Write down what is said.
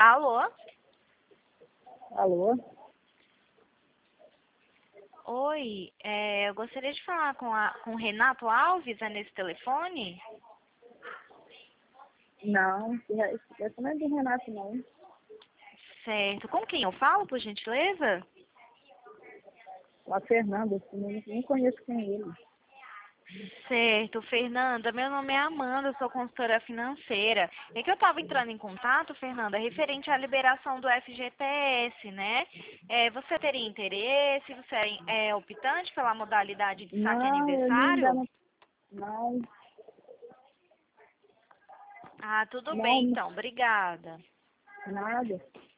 Alô? Alô? Oi, eu gostaria de falar com o Renato Alves, é nesse telefone? Não, esse não é do Renato, não. Certo. Com quem eu falo, por gentileza? A Fernanda, assim, nem conheço quem é ele. Certo, Fernanda. Meu nome é Amanda, eu sou consultora financeira. É que eu estava entrando em contato, Fernanda, referente à liberação do FGTS, né? Você teria interesse? Você é optante pela modalidade de saque Não, eu ainda aniversário? não. Não, Ah, tudo bem, não, então. Obrigada. nada.